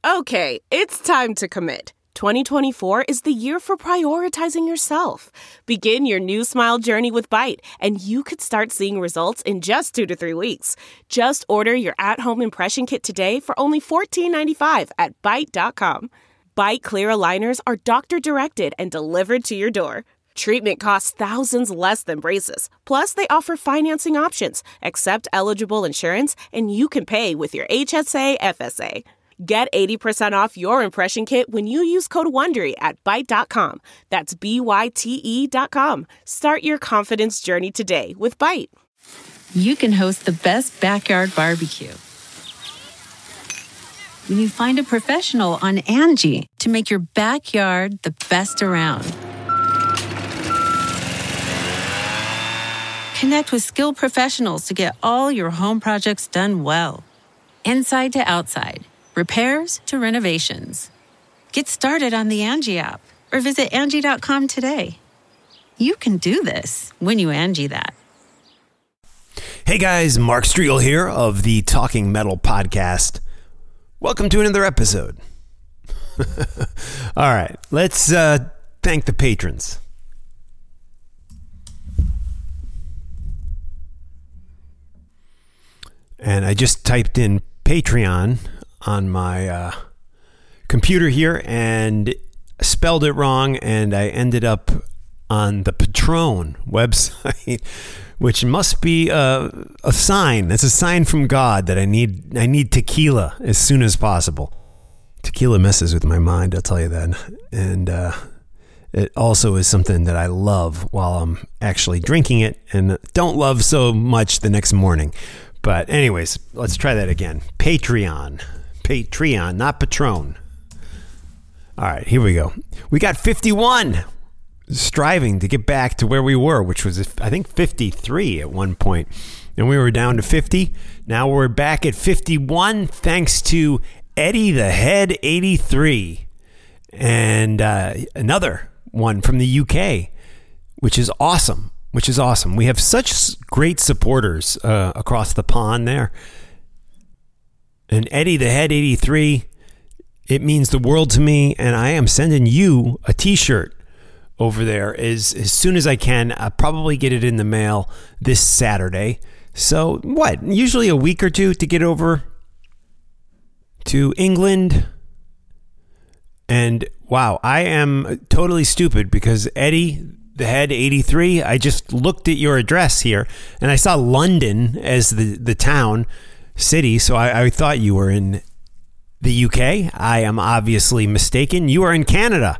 Okay, it's time to commit. 2024 is the year for prioritizing yourself. Begin your new smile journey with Byte, and you could start seeing results in just 2 to 3 weeks. Just order your at-home impression kit today for only $14.95 at Byte.com. Byte Clear aligners are doctor-directed and delivered to your door. Treatment costs thousands less than braces. Plus, they offer financing options, accept eligible insurance, and you can pay with your HSA FSA. Get 80% off your impression kit when you use code WONDERY at Byte.com. That's BYTE.com. Start your confidence journey today with Byte. You can host the best backyard barbecue when you find a professional on Angie to make your backyard the best around. Connect with skilled professionals to get all your home projects done well. Inside to outside. Repairs to renovations. Get started on the Angie app or visit Angie.com today. You can do this when you Angie that. Hey guys, Mark Striegel here of the Talking Metal Podcast. Welcome to another episode. All right, let's thank the patrons. And I just typed in Patreon on my computer here and spelled it wrong, and I ended up on the Patron website, which must be a sign. It's a sign from God that I need tequila as soon as possible. Tequila messes with my mind, I'll tell you that. And it also is something that I love while I'm actually drinking it, and don't love so much the next morning. But anyways, let's try that again. Patreon, not Patron. All right, here we go. We got 51, striving to get back to where we were, which was, I think, 53 at one point. And we were down to 50. Now we're back at 51, thanks to Eddie the Head 83. And another one from the UK, which is awesome. We have such great supporters across the pond there. And Eddie the Head 83, it means the world to me, and I am sending you a t-shirt over there as soon as I can. I'll probably get it in the mail this Saturday. So what? Usually a week or two to get over to England. And wow, I am totally stupid because Eddie the Head 83, I just looked at your address here and I saw London as the town, city, so I thought you were in the UK. I am obviously mistaken. You are in Canada.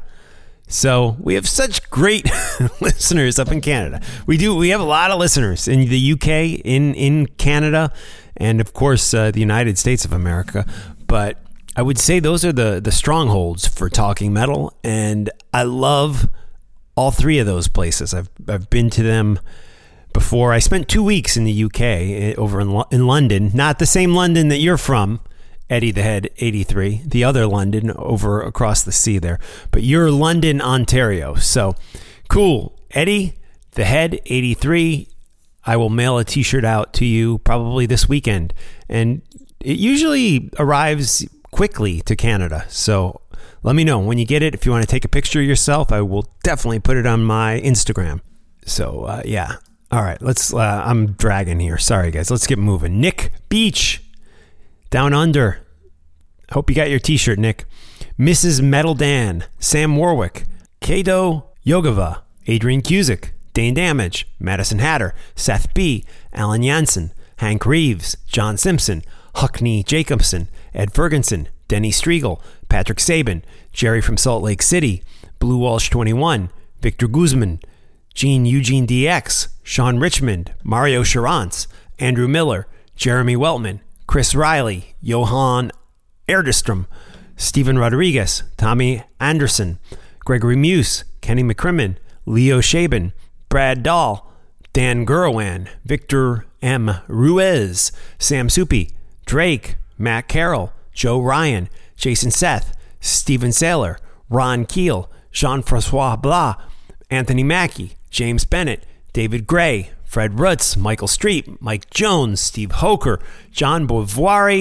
So we have such great listeners up in Canada. We have a lot of listeners in the UK, in Canada, and of course the United States of America. But I would say those are the strongholds for Talking Metal, and I love all three of those places. I've been to them before. I spent 2 weeks in the UK over in London, not the same London that you're from, Eddie the Head 83, the other London over across the sea there, but you're London, Ontario. So cool. Eddie the Head 83, I will mail a t-shirt out to you probably this weekend, and it usually arrives quickly to Canada. So let me know when you get it. If you want to take a picture of yourself, I will definitely put it on my Instagram. So yeah. All right, let's. I'm dragging here. Sorry, guys. Let's get moving. Nick Beach, Down Under. Hope you got your t-shirt, Nick. Mrs. Metal Dan, Sam Warwick, Kato Yogava, Adrian Cusick, Dane Damage, Madison Hatter, Seth B., Alan Jansen, Hank Reeves, John Simpson, Huckney Jacobson, Ed Ferguson, Denny Striegel, Patrick Sabin, Jerry from Salt Lake City, Blue Walsh 21, Victor Guzman, Gene Eugene DX, Sean Richmond, Mario Charance, Andrew Miller, Jeremy Weltman, Chris Riley, Johan Erdestrom, Stephen Rodriguez, Tommy Anderson, Gregory Muse, Kenny McCrimmon, Leo Shaban, Brad Dahl, Dan Gurawan, Victor M. Ruiz, Sam Soupy, Drake, Matt Carroll, Joe Ryan, Jason Seth, Stephen Saylor, Ron Keel, Jean-Francois Blas, Anthony Mackey, James Bennett, David Gray, Fred Rutz, Michael Street, Mike Jones, Steve Hoker, John Boivoire,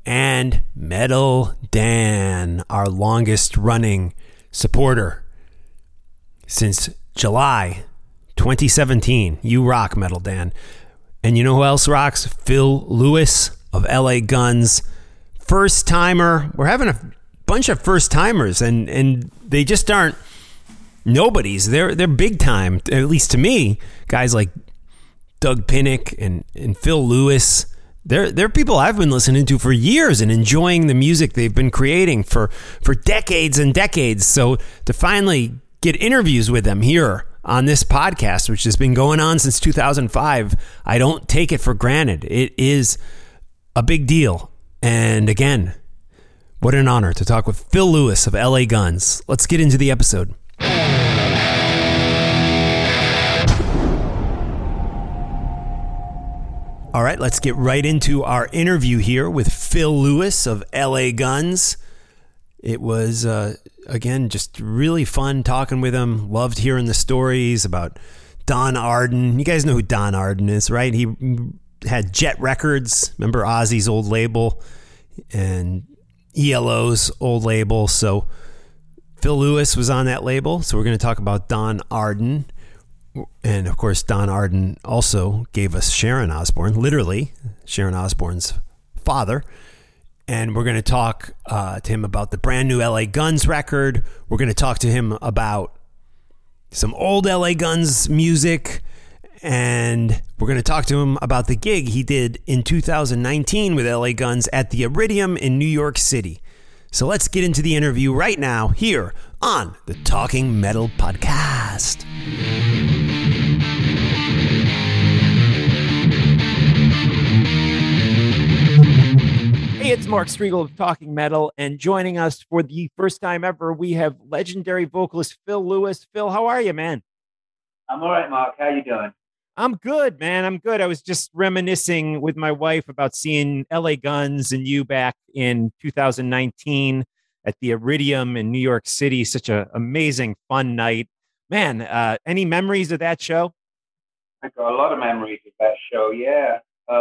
and Metal Dan, our longest running supporter since July 2017. You rock, Metal Dan. And you know who else rocks? Phil Lewis of LA Guns. First timer. We're having a bunch of first timers, and they just aren't nobodies. They're big time, at least to me. Guys like Doug Pinnick and Phil Lewis. They're people I've been listening to for years and enjoying the music they've been creating for decades and decades. So to finally get interviews with them here on this podcast, which has been going on since 2005, I don't take it for granted. It is a big deal. And again, what an honor to talk with Phil Lewis of LA Guns. Let's get into the episode. All right, let's get right into our interview here with Phil Lewis of LA Guns. It was, again, just really fun talking with him. Loved hearing the stories about Don Arden. You guys know who Don Arden is, right? He had Jet Records, remember Ozzy's old label, and ELO's old label. So Phil Lewis was on that label. So we're going to talk about Don Arden. And of course, Don Arden also gave us Sharon Osbourne, literally Sharon Osbourne's father. And we're going to talk to him about the brand new LA Guns record. We're going to talk to him about some old LA Guns music. And we're going to talk to him about the gig he did in 2019 with LA Guns at the Iridium in New York City. So let's get into the interview right now here on the Talking Metal Podcast. Hey, it's Mark Striegel of Talking Metal, and joining us for the first time ever, we have legendary vocalist Phil Lewis. Phil, how are you, man? I'm all right, Mark. How you doing? I'm good, man. I'm good. I was just reminiscing with my wife about seeing LA Guns and you back in 2019 at the Iridium in New York City. Such an amazing, fun night. Man, any memories of that show? I got a lot of memories of that show, yeah.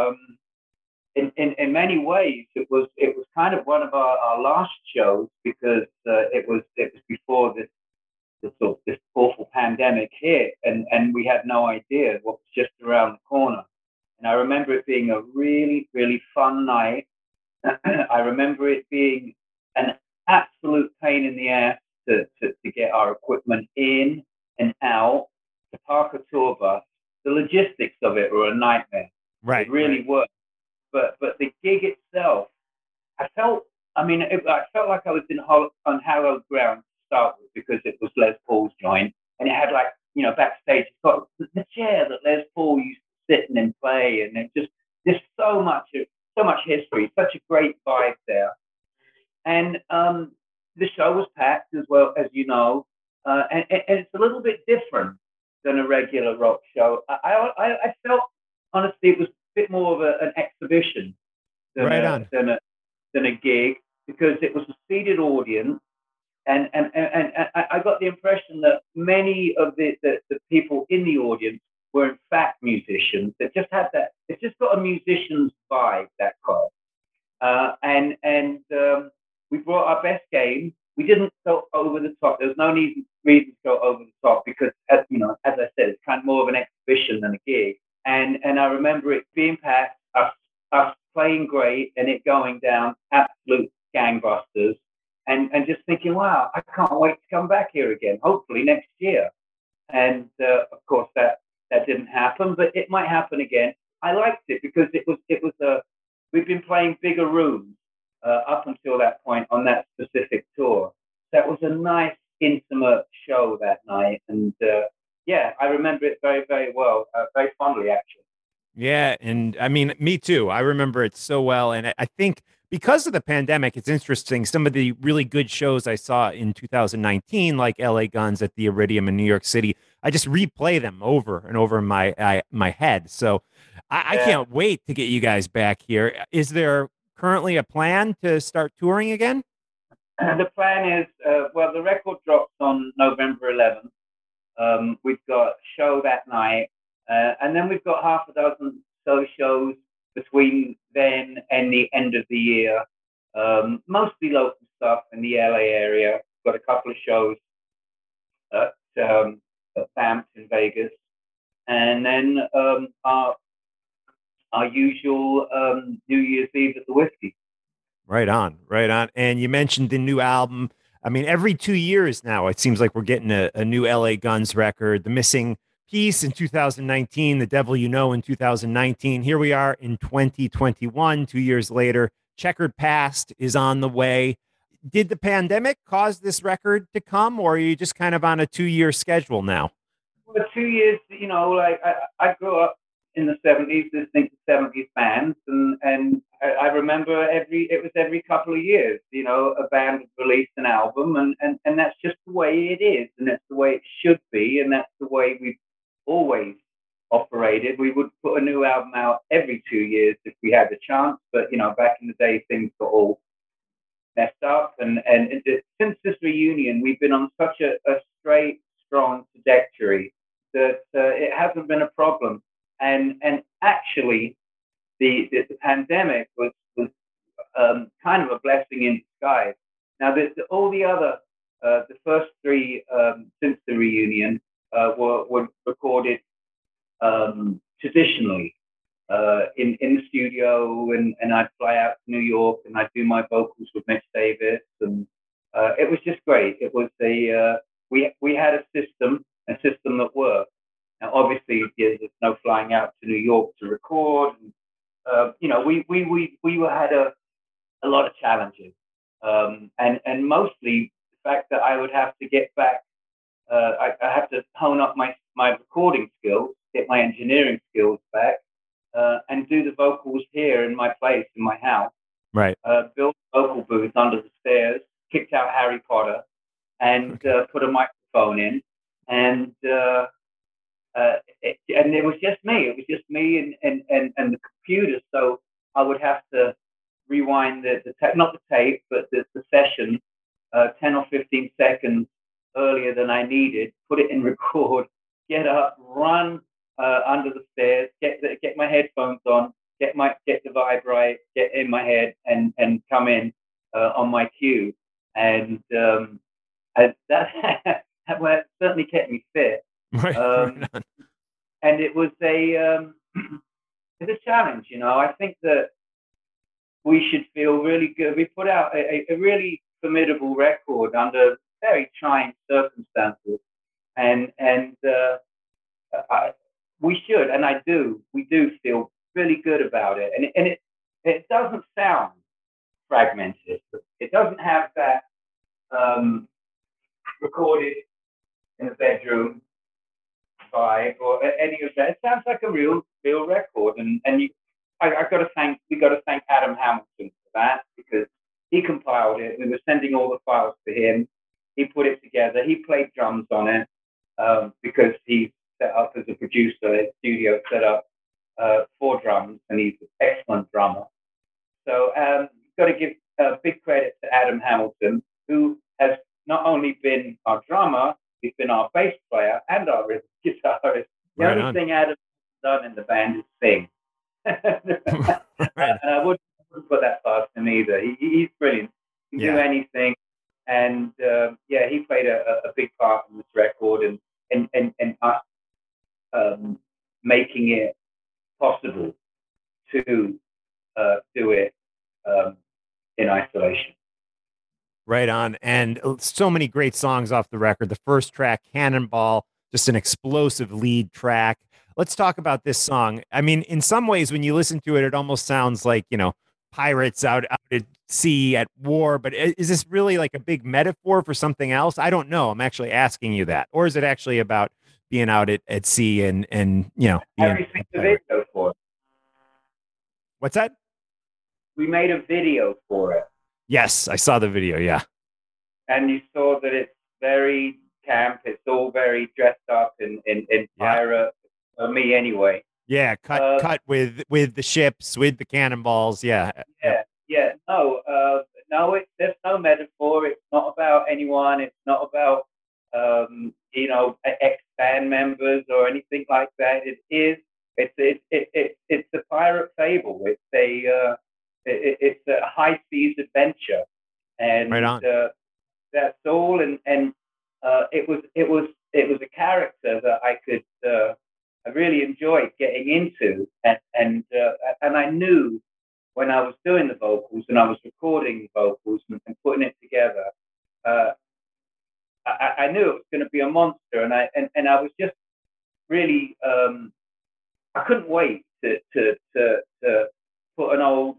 In many ways, it was kind of one of our last shows because it was before this awful pandemic hit, and we had no idea what was just around the corner. And I remember it being a really, really fun night. I remember it being an absolute pain in the ass to get our equipment in and out, to park a tour bus. The logistics of it were a nightmare. Right. It really was. But the gig itself, I felt like I was on hallowed ground to start with, because it was Les Paul's joint, and it had, like, you know, backstage, it's got the chair that Les Paul used to sit in and play, and it just so much history, such a great vibe there. And the show was packed as well, as you know, and it's a little bit different than a regular rock show. I felt, honestly, it was a bit more of an exhibition than a gig, because it was a seated audience, and I got the impression that many of the people in the audience were in fact musicians. It just had that. It's just got a musician's vibe, that club. We brought our best game. We didn't go over the top. There was no reason to go over the top, because, as I said, it's kind of more of an exhibition than a gig. And I remember it being packed, us playing great, and it going down absolute gangbusters, and just thinking, wow, I can't wait to come back here again, hopefully next year. And of course that didn't happen, but it might happen again. I liked it because we've been playing bigger rooms up until that point on that specific tour. That was a nice, intimate show that night, and I remember it very, very well, very fondly, actually. Yeah, and I mean, me too. I remember it so well, and I think because of the pandemic, it's interesting. Some of the really good shows I saw in 2019, like LA Guns at the Iridium in New York City, I just replay them over and over in my head. So I can't wait to get you guys back here. Is there currently a plan to start touring again? The plan is, the record drops on November 11th. We've got a show that night, and then we've got half a dozen shows between then and the end of the year, mostly local stuff in the LA area. Got a couple of shows at BAMF in Vegas, and then our usual New Year's Eve at the Whiskey. Right on, right on. And you mentioned the new album. I mean, every 2 years now, it seems like we're getting a new LA Guns record. The Missing Piece in 2019, The Devil You Know in 2019. Here we are in 2021, 2 years later. Checkered Past is on the way. Did the pandemic cause this record to come, or are you just kind of on a 2-year schedule now? Well, 2 years, like I grew up in the 70s listening to 70s bands, and I remember every couple of years, a band would release an album, and that's just the way it is, and that's the way it should be, and that's the way we've always operated. We would put a new album out every 2 years if we had the chance, but back in the day things got all messed up, and since this reunion we've been on such a straight, strong trajectory that it hasn't been a problem. And actually, the pandemic was kind of a blessing in disguise. Now, all the other, the first three since the reunion were recorded traditionally in the studio, and I'd fly out to New York and I'd do my vocals with Mitch Davis, and it was just great. It was we had a system that worked. Now, obviously, there's no flying out to New York to record. And, we had a lot of challenges, and mostly the fact that I would have to get back. I have to hone up my recording skills, get my engineering skills back, and do the vocals here in my place, in my house. Right. Built a vocal booth under the stairs, kicked out Harry Potter, and put a microphone in, and it was just me. It was just me and the computer. So I would have to rewind not the tape, but the session 10 or 15 seconds earlier than I needed, put it in record, get up, run under the stairs, get my headphones on, get the vibe right, get in my head, and come in on my cue. And that certainly kept me fit. Right. And it was it's a challenge, I think that we should feel really good. We put out a really formidable record under very trying circumstances, and we should, and we do feel really good about it. And it doesn't sound fragmented. It doesn't have that recorded in a bedroom vibe or any of that. It sounds like a real record, and we got to thank Adam Hamilton for that, because he compiled it. We were sending all the files to him. He put it together. He played drums on it because he's set up as a producer, his studio set up for drums, and he's an excellent drummer. So got to give big credit to Adam Hamilton, who has not only been our drummer, he's been our bass player and our rhythm guitarist. The only thing Adam's done in the band is sing. And I wouldn't put that past him either. He's brilliant. He can do anything. And he played a big part in this record, and us making it possible to do it in isolation. Right on. And so many great songs off the record. The first track, Cannonball, just an explosive lead track. Let's talk about this song. I mean, in some ways, when you listen to it, it almost sounds like, pirates out at sea at war. But is this really like a big metaphor for something else? I don't know. I'm actually asking you that. Or is it actually about being out at sea and Have you seen the video for it? What's that? We made a video for it. Yes, I saw the video, yeah. And you saw that it's very camp. It's all very dressed up in pirate, me anyway. Yeah, cut with the ships, with the cannonballs, yeah. No, there's no metaphor. It's not about anyone. It's not about, ex-band members or anything like that. It's a pirate face label. It's a High Seas Adventure, and Right on. that's all. And it was a character that I really enjoyed getting into, and I knew when I was doing the vocals and I was recording the vocals and putting it together, I knew it was going to be a monster, and I was just really I couldn't wait to put an old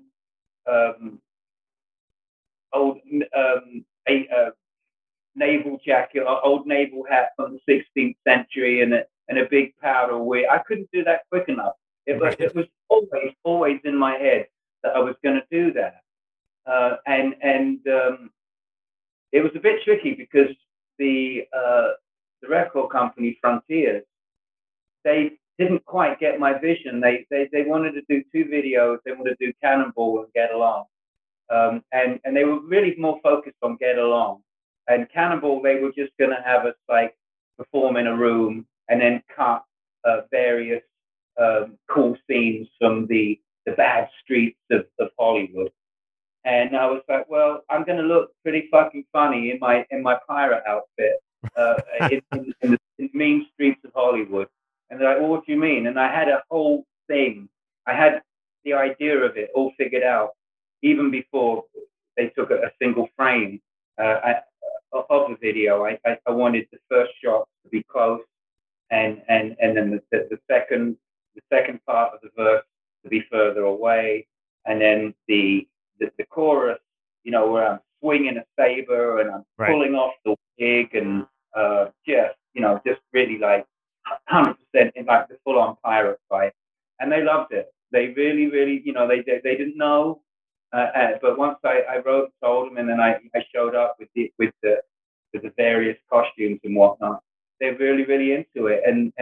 naval jacket, old naval hat from the 16th century, and a big powder wig. I couldn't do that quick enough. It was always in my head that I was going to do that, and it was a bit tricky because the record company Frontiers, they didn't quite get my vision. They wanted to do 2 videos. They wanted to do Cannonball and Get Along, and they were really more focused on Get Along. And Cannonball, they were just going to have us like perform in a room and then cut various cool scenes from the bad streets of Hollywood. And I was like, well, I'm going to look pretty fucking funny in my pirate outfit in the mean streets of Hollywood. And they're like, well, what do you mean? And I had a whole thing. I had the idea of it all figured out even before they took a single frame of the video. I wanted the first shot to be close, and then the second part of the verse to be further away, and then the chorus, where I'm swinging a saber and I'm pulling off the wig and just really like 100% in like the full-on pirate fight. And they loved it. They really, really, they didn't know. But once I wrote and told them, and then I showed up with the various costumes and whatnot, they're really, really into it, and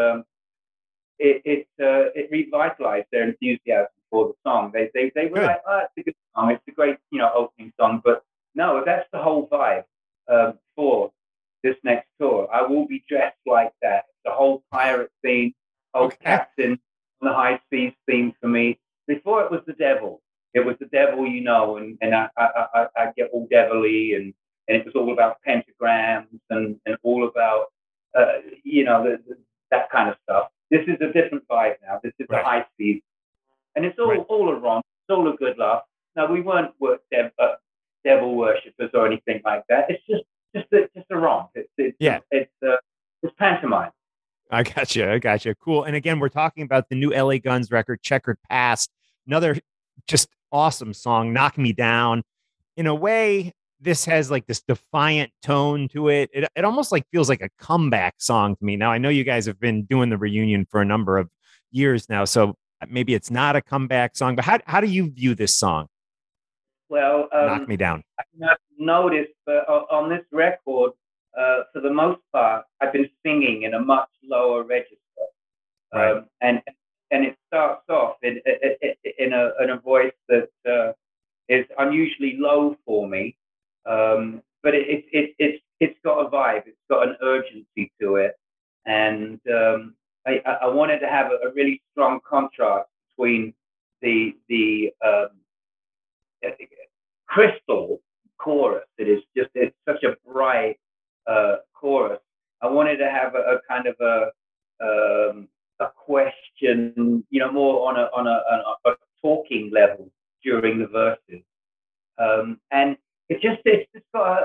it revitalized their enthusiasm for the song. They were like, oh, it's a good song, it's a great opening song. But no, that's the whole vibe for this next tour. I will be dressed like that. The whole pirate theme, captain on the high seas theme for me. Before it was the devil. It was the devil, and I get all devilly, and it was all about pentagrams and all about, that kind of stuff. This is a different vibe now. This is the high seas. And it's all a romp. It's all a good laugh. No, we weren't devil worshippers or anything like that. It's just a romp. It's pantomime. I gotcha. Cool. And again, we're talking about the new LA Guns record, Checkered Past. Another just awesome song, Knock Me Down. In a way, this has like this defiant tone to it. It almost like feels like a comeback song to me. Now, I know you guys have been doing the reunion for a number of years now, so maybe it's not a comeback song, but how do you view this song? Well, Knock Me Down. I've noticed on this record, for the most part, I've been singing in a much lower register. And it starts off in a voice that is unusually low for me, but it's got a vibe. It's got an urgency to it, and I wanted to have a really strong contrast between the crystal chorus. It's such a bright chorus. I wanted to have a kind of a question, more on a talking level during the verses, and it's got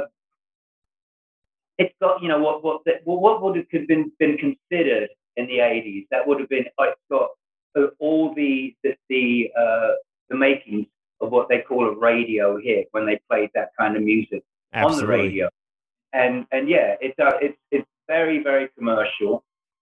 what would have been considered in the 80s. That would have been, it's got all the makings of what they call a radio hit when they played that kind of music. Absolutely. On the radio, and it's very, very commercial.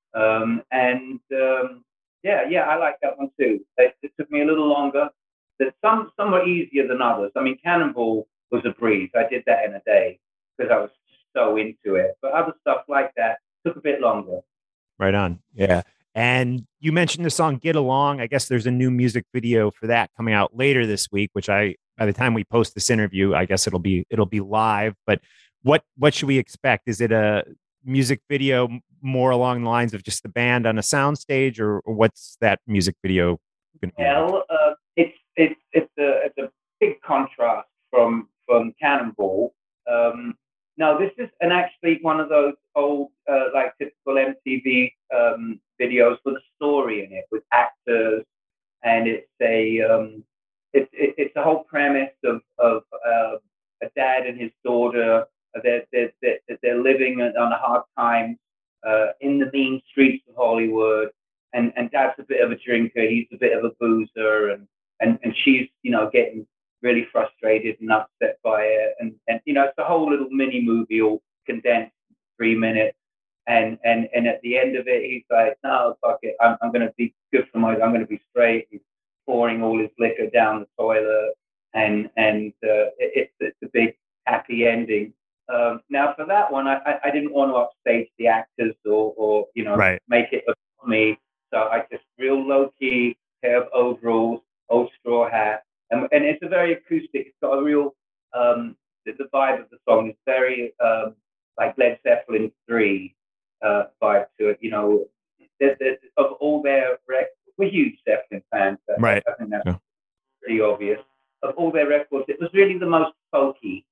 I like that one too. It took me a little longer. Some were easier than others. I mean, Cannonball was a breeze. I did that in a day because I was so into it. But other stuff like that took a bit longer. Right on. Yeah. And you mentioned the song Get Along. I guess there's a new music video for that coming out later this week, which by the time we post this interview, I guess it'll be live. But what should we expect? Is it a music video more along the lines of just the band on a soundstage, or what's that music video Well, it's a big contrast from Cannonball. No, this is actually one of those old like typical MTV videos with a story in it with actors, and it's a whole premise of a dad and his daughter. They're living on a hard time in the mean streets of Hollywood, and dad's a bit of a drinker, he's a bit of a boozer, and she's getting really frustrated and upset by it, and it's a whole little mini movie all condensed in 3 minutes. And at the end of it, he's like, no, fuck it, I'm going to be good for I'm going to be straight. He's pouring all his liquor down the toilet, and it's a big happy ending. Now for that one, I didn't want to upstage the actors or Right. make it about me. So I just real low key pair of overalls, old straw hat, and it's a very acoustic. It's got a real the vibe of the song is very like Led Zeppelin 3 vibe to it. Of all their we're huge Zeppelin fans. Right. I think that's pretty obvious. Of all their records, it was really the most folky.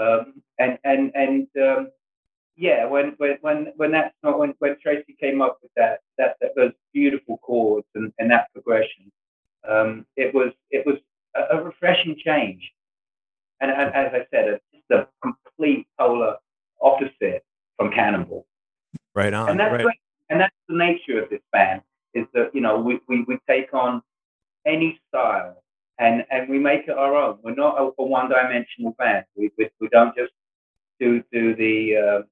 Yeah, when Tracy came up with those beautiful chords and that progression, it was a refreshing change. And as I said, it's just a complete polar opposite from Cannonball. Right on. And that's right. great. And that's the nature of this band, is that we take on any style and we make it our own. We're not a one-dimensional band. We don't just do the a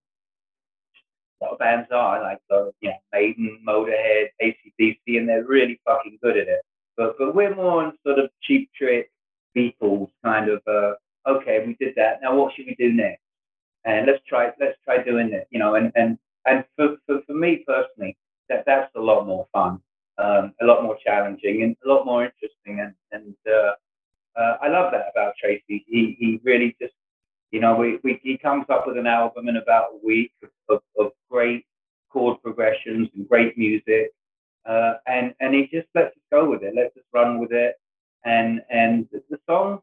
lot of bands are like Maiden, Motorhead, AC/DC, and they're really fucking good at it. But we're more on sort of Cheap Trick, Beatles kind of. Okay, we did that. Now what should we do next? And let's try doing it. And for me personally, that's a lot more fun, a lot more challenging, and a lot more interesting. And I love that about Tracy. He really just, he comes up with an album in about a week of great chord progressions and great music, and he just lets us go with it, lets us run with it, and the songs,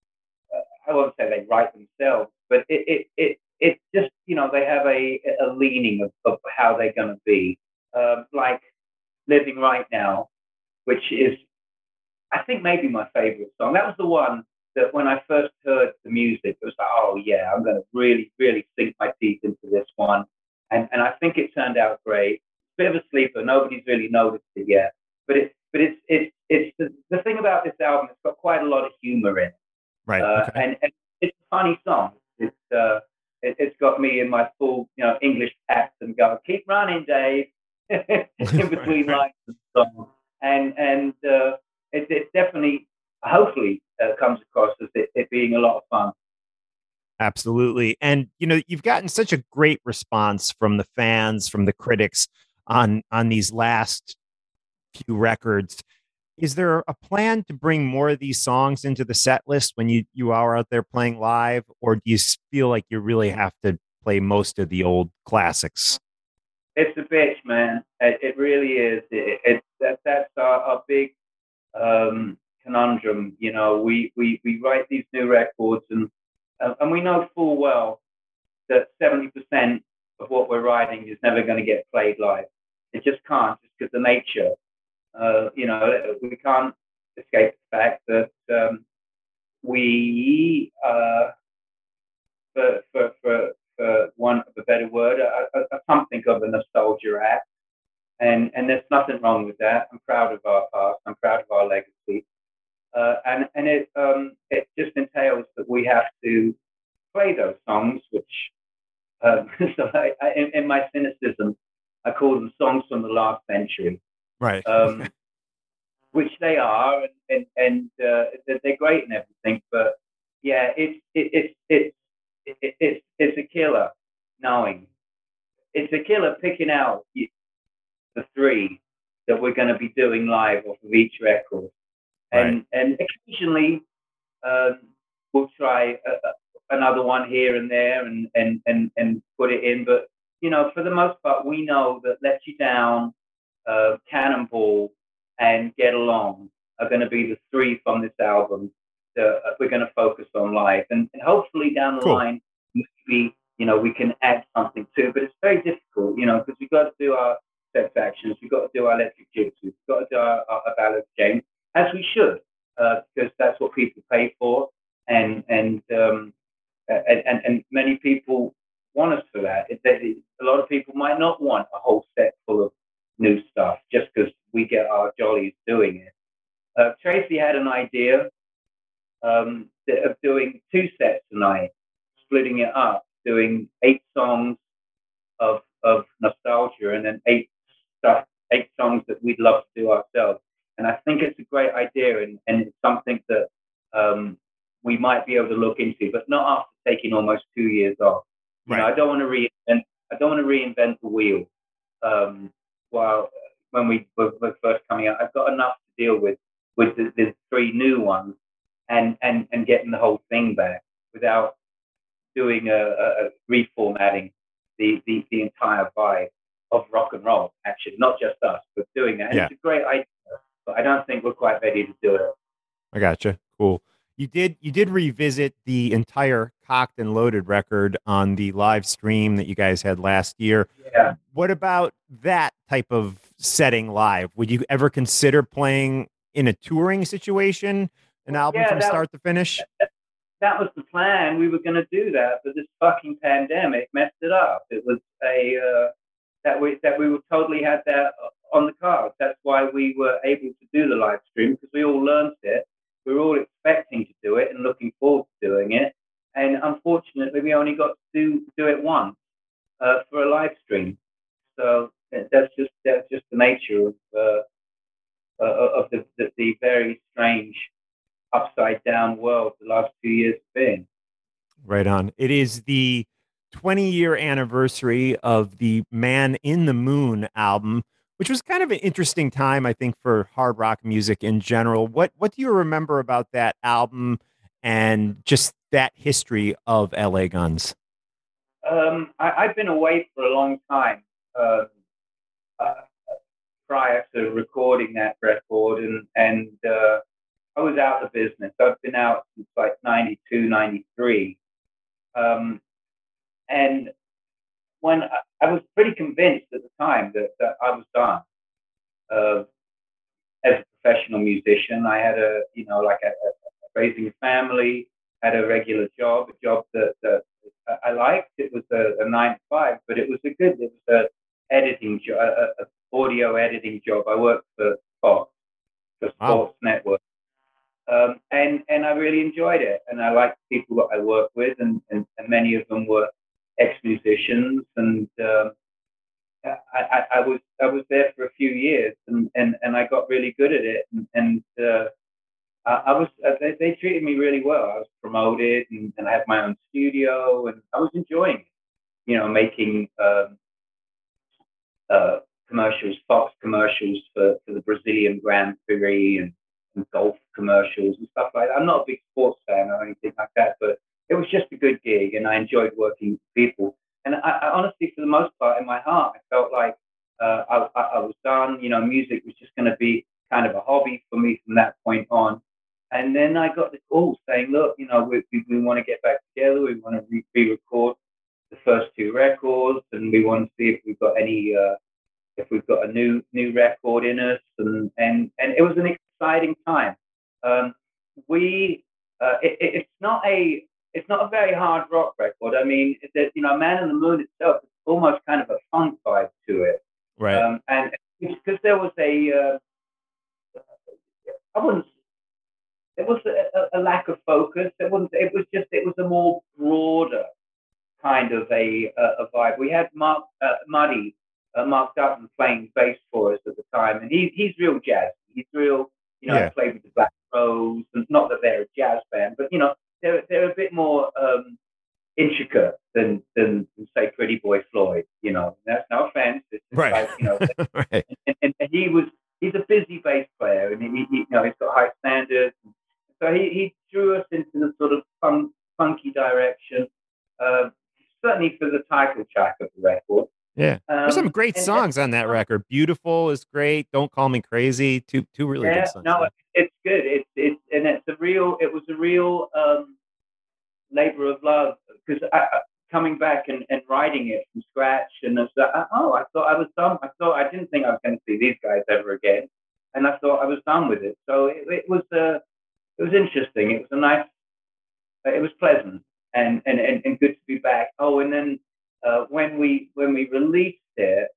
I won't say they write themselves, but it just, they have a leaning of how they're going to be, like Living Right Now, which is, I think, maybe my favorite song. That was the one that when I first heard the music, it was like, oh yeah, I'm going to really, really sink my teeth into this one. And I think it turned out great. It's a bit of a sleeper. Nobody's really noticed it yet. But it's the thing about this album, it's got quite a lot of humor in it. Right. Okay. And it's a funny song. It's got me in my full, English accent going, keep running, Dave, in between lines of the song. And it definitely, hopefully, comes across as it being a lot of fun. Absolutely. And, you've gotten such a great response from the fans, from the critics on these last few records. Is there a plan to bring more of these songs into the set list when you are out there playing live, or do you feel like you really have to play most of the old classics? It's a bitch, man. It really is. That's our big conundrum. We write these new records, and we know full well that 70% of what we're writing is never going to get played live. It just can't, just because the nature. We can't escape the fact that we, for want of a better word, are something of a nostalgia act, and there's nothing wrong with that. I'm proud of our past. I'm proud of our legacy, and it just entails that we have to play those songs, which so in my cynicism, I call them songs from the last century. Right. Which they are, and they're great and everything, but yeah, it's a killer. Knowing it's a killer picking out the three that we're going to be doing live off of each record, and occasionally we'll try another one here and there and put it in, but for the most part, we know that Let You Down, Cannonball, and Get Along are going to be the 3 from this album that we're going to focus on live. And hopefully down the line, maybe, we can add something too. But it's very difficult, because we've got to do our Sex Actions, we've got to do our Electric Gypsies, we've got to do our Ballad of James, as we should, because that's what people pay for. And many people want us for that. A lot of people might not want a whole set full of new stuff just because we get our jollies doing it. Tracy had an idea of doing 2 sets tonight, splitting it up, doing 8 songs of nostalgia and then 8 songs that we'd love to do ourselves. And I think it's a great idea, and it's something that we might be able to look into, but not after taking almost 2 years off. Right. I don't want to reinvent. I don't want to reinvent the wheel. While when we were first coming out, I've got enough to deal with the 3 new ones, and getting the whole thing back without doing a reformatting the entire vibe of rock and roll. Actually, not just us, but doing that. And It's a great idea, but I don't think we're quite ready to do it. I gotcha. Cool. You did revisit the entire Cocked and Loaded record on the live stream that you guys had last year. Yeah. What about that type of setting live? Would you ever consider playing in a touring situation, an album from start to finish? That was the plan. We were going to do that, but this fucking pandemic messed it up. It was that we would totally had that on the cards. That's why we were able to do the live stream, because we all learned it. We were all expecting to do it and looking forward to doing it. And unfortunately, we only got to do it once for a live stream. So that's just the nature of the very strange upside down world the last 2 years have been. Right on. It is the 20-year anniversary of the Man in the Moon album, which was kind of an interesting time, I think, for hard rock music in general. What do you remember about that album and just that history of LA Guns? I've been away for a long time prior to recording that record, and I was out of business. I've been out since like 92, 93. And when I was pretty convinced at the time that I was done as a professional musician. I had raising a family, had a regular job, a job that I liked. It was a 9 to 5, but it was a editing job, a audio editing job. I worked for Fox, the Sports Network. And I really enjoyed it, and I liked the people that I worked with, and many of them were ex-musicians, and I was there for a few years, and I got really good at it, and they treated me really well. I was promoted, and I had my own studio, and I was enjoying it, making commercials, Fox commercials for the Brazilian Grand Prix and golf commercials and stuff like that. I'm not a big sports fan or anything like that, but it was just a good gig, and I enjoyed working with people. And I honestly, for the most part, in my heart, I felt like I was done. Music was just going to be kind of a hobby for me from that point on. And then I got the call saying, look, we want to get back together. We want to re-record the first 2 records, and we want to see if we've got any, if we've got a new record in us. And it was an exciting time. It's not a very hard rock record. I mean, Man in the Moon itself is almost kind of a funk vibe to it. Right. And because there was a lack of focus. It was a more broader kind of a vibe. We had Mark Dutton playing bass for us at the time, and he's real jazzy. He's real, played with the Black Rose, and not that they're a jazz band, but they're a bit more intricate than say Pretty Boy Floyd. That's no offense. It's right. Like, right. And he's a busy bass player, and he's got high standards. So he drew us into the sort of funky direction. Certainly for the title track of the record. Yeah. There's some great And songs on that record. Beautiful is great. Don't Call Me Crazy. Two really good yeah, songs. no, it's good. It was a real labor of love because coming back and writing it from scratch, and I was like, oh, I thought I was done. I didn't think I was going to see these guys ever again, and I thought I was done with it. So it was interesting. It was a nice, it was pleasant and good to be back. Oh, and then when we released it,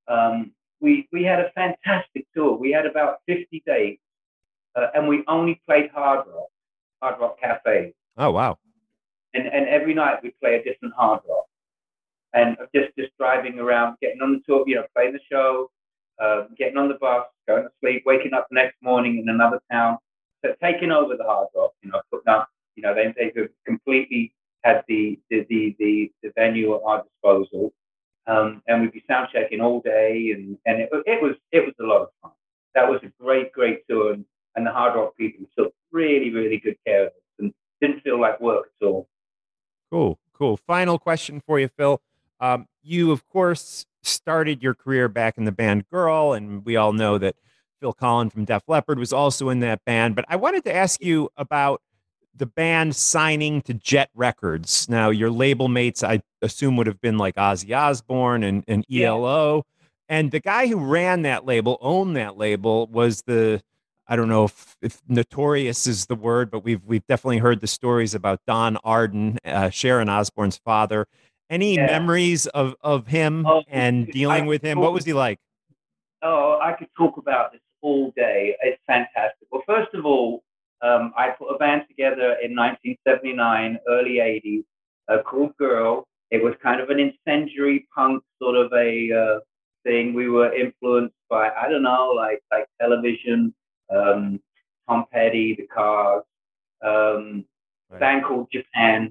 we had a fantastic tour. We had about 50 dates, and we only played hard rock cafes. Oh, wow. And every night we play a different hard rock, and just driving around, getting on the tour, playing the show, getting on the bus, going to sleep, waking up the next morning in another town. So taking over the hard rock, putting up, they completely had the venue at our disposal, and we'd be sound checking all day, and it was a lot of fun. That was a great tour, and the hard rock people took really really good care of us and didn't feel like work at all. Cool. Final question for you, Phil. You, of course, started your career back in the band Girl, and we all know that Phil Collen from Def Leppard was also in that band. But I wanted to ask you about the band signing to Jet Records. Now, your label mates, I assume, would have been like Ozzy Osbourne and ELO. Yeah. And the guy who ran that label, owned that label, was I don't know if notorious is the word, but we've definitely heard the stories about Don Arden, Sharon Osbourne's father. Any memories of him and dealing with him? What was he like? Oh, I could talk about this all day. It's fantastic. Well, first of all, I put a band together in 1979, early 80s, called Girl. It was kind of an incendiary punk sort of a thing. We were influenced by, I don't know, like Television, Tom Petty, The Cars, right. Band called Japan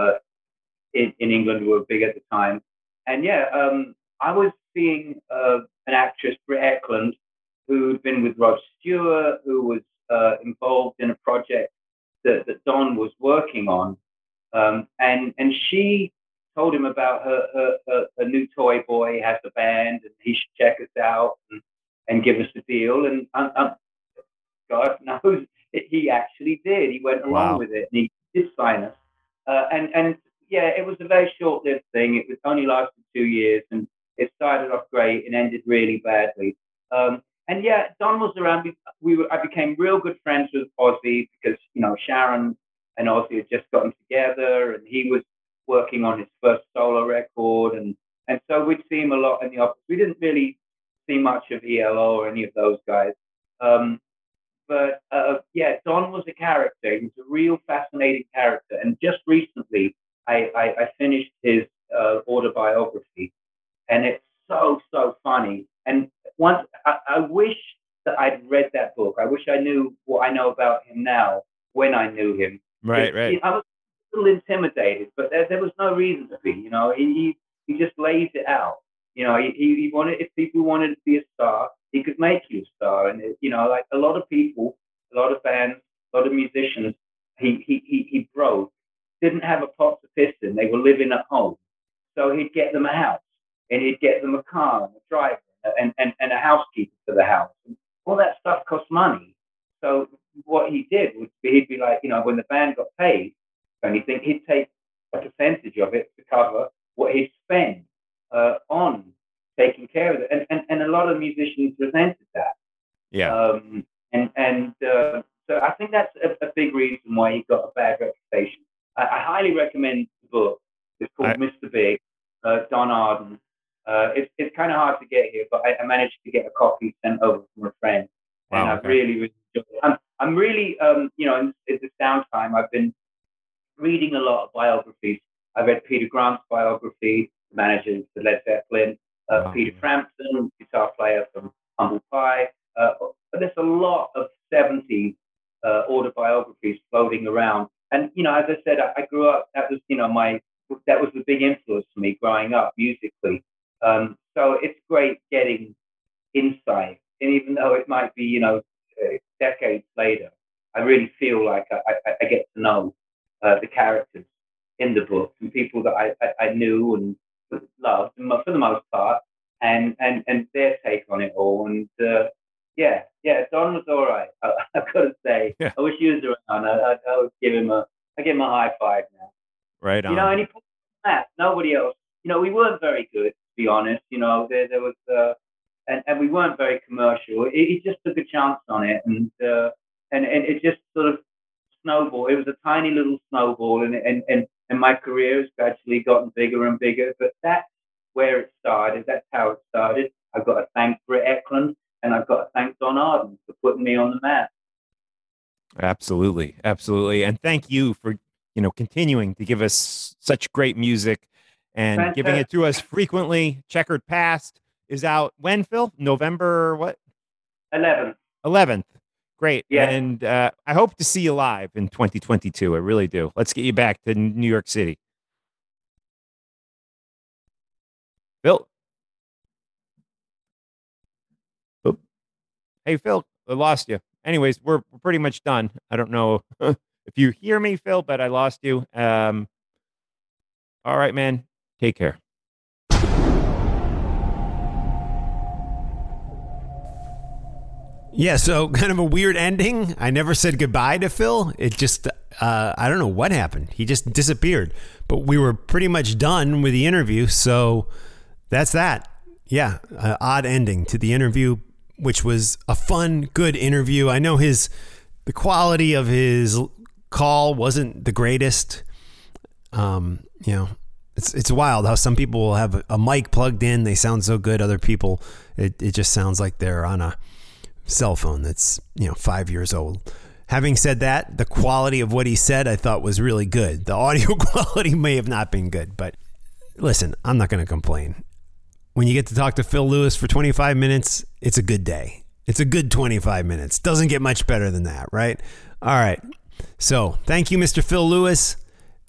in England, who were big at the time. And I was seeing an actress, Britt Ekland, who'd been with Rod Stewart, who was involved in a project that Don was working on. And she told him about her new toy boy has a band and he should check us out and give us a deal. And God knows he actually did. He went along with it and he did sign us. It was a very short-lived thing. It only lasted 2 years, and it started off great and ended really badly. Don was around. I became real good friends with Ozzy because Sharon and Ozzy had just gotten together, and he was working on his first solo record, and so we'd see him a lot in the office. We didn't really see much of ELO or any of those guys. Don was a character. He was a real fascinating character. And just recently, I finished his autobiography, and it's so funny. And once I wish that I'd read that book. I wish I knew what I know about him now when I knew him. Right. I was a little intimidated, but there was no reason to be. He just lays it out. He wanted, if people wanted to be a star, he could make you a star. And like a lot of people, a lot of bands, a lot of musicians, he broke. Didn't have a pot to piss in. They were living at home, so he'd get them a house, and he'd get them a car and a driver and a housekeeper for the house. And all that stuff costs money. So what he did was he'd be like, when the band got paid, anything, he'd take a percentage of it to cover what he'd spend on taking care of it. And a lot of musicians resented that. Yeah. So I think that's a big reason why he got a bad reputation. I highly recommend the book. It's called Mr. Big, Don Arden. It's kind of hard to get here, but I managed to get a copy sent over from a friend. Wow, and I've really enjoyed it. I'm really, in this downtime, I've been reading a lot of biographies. I read Peter Grant's biography, the manager for Led Zeppelin, Peter Frampton, guitar player from Humble Pie. But there's a lot of 70s autobiographies floating around. And, as I said, I grew up, that was the big influence for me growing up musically. So it's great getting insight. And even though it might be, decades later, I really feel like I get to know the characters in the book and people that I knew and loved, and for the most part, and their take on it all. And yeah, Don was all right. I've got to say, Yeah. I wish he was around. I would give him a high five now. Right on. And he put that. Nobody else. We weren't very good, to be honest. There was, and we weren't very commercial. He just took a chance on it, and it just sort of snowballed. It was a tiny little snowball, and my career has gradually gotten bigger and bigger. But that's where it started. That's how it started. I've got to thank Britt Ekland, and I've got to thank Don Arden for putting me on the map. Absolutely. And thank you for continuing to give us such great music and Fantastic. Giving it to us frequently. Checkered Past is out when, Phil? November what? 11th. Great. Yeah. And I hope to see you live in 2022. I really do. Let's get you back to New York City. Phil? Oop. Hey, Phil, I lost you. Anyways, we're pretty much done. I don't know if you hear me, Phil, but I lost you. All right, man. Take care. Yeah, so kind of a weird ending. I never said goodbye to Phil. It just, I don't know what happened. He just disappeared. But we were pretty much done with the interview, so that's that. Yeah, odd ending to the interview, which was a fun, good interview. I know the quality of his call wasn't the greatest. It's wild how some people will have a mic plugged in. They sound so good. Other people, it just sounds like they're on a cell phone that's 5 years old. Having said that, the quality of what he said I thought was really good. The audio quality may have not been good, but listen, I'm not going to complain. When you get to talk to Phil Lewis for 25 minutes, it's a good day. It's a good 25 minutes. Doesn't get much better than that, right? All right. So thank you, Mr. Phil Lewis.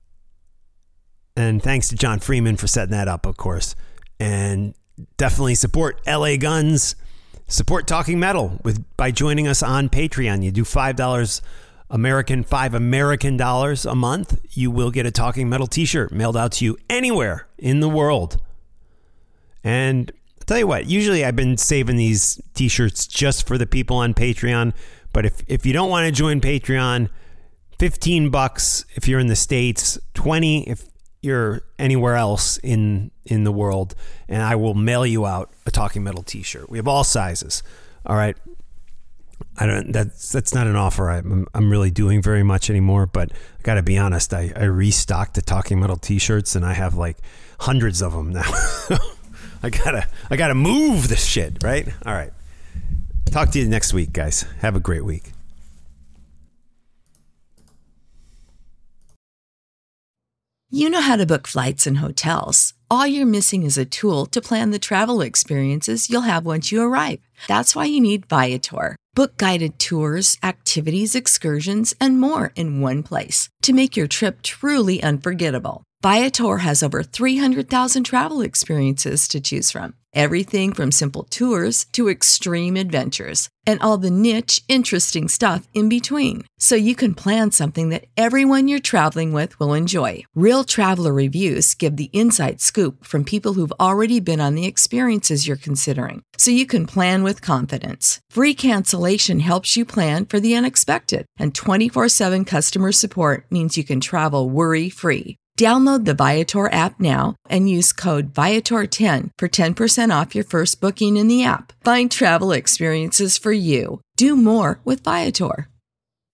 And thanks to John Freeman for setting that up, of course. And definitely support LA Guns. Support Talking Metal by joining us on Patreon. You do $5 American a month. You will get a Talking Metal t-shirt mailed out to you anywhere in the world. And I'll tell you what, usually I've been saving these t-shirts just for the people on Patreon. But if you don't want to join Patreon, $15 if you're in the States, $20 if you're anywhere else in the world, and I will mail you out a Talking Metal t-shirt. We have all sizes. All right. That's not an offer I'm really doing very much anymore, but I got to be honest, I restocked the Talking Metal t-shirts and I have like hundreds of them now. I gotta move this shit, right? All right. Talk to you next week, guys. Have a great week. You know how to book flights and hotels. All you're missing is a tool to plan the travel experiences you'll have once you arrive. That's why you need Viator. Book guided tours, activities, excursions, and more in one place to make your trip truly unforgettable. Viator has over 300,000 travel experiences to choose from. Everything from simple tours to extreme adventures and all the niche, interesting stuff in between. So you can plan something that everyone you're traveling with will enjoy. Real traveler reviews give the inside scoop from people who've already been on the experiences you're considering. So you can plan with confidence. Free cancellation helps you plan for the unexpected. And 24/7 customer support means you can travel worry-free. Download the Viator app now and use code Viator10 for 10% off your first booking in the app. Find travel experiences for you. Do more with Viator.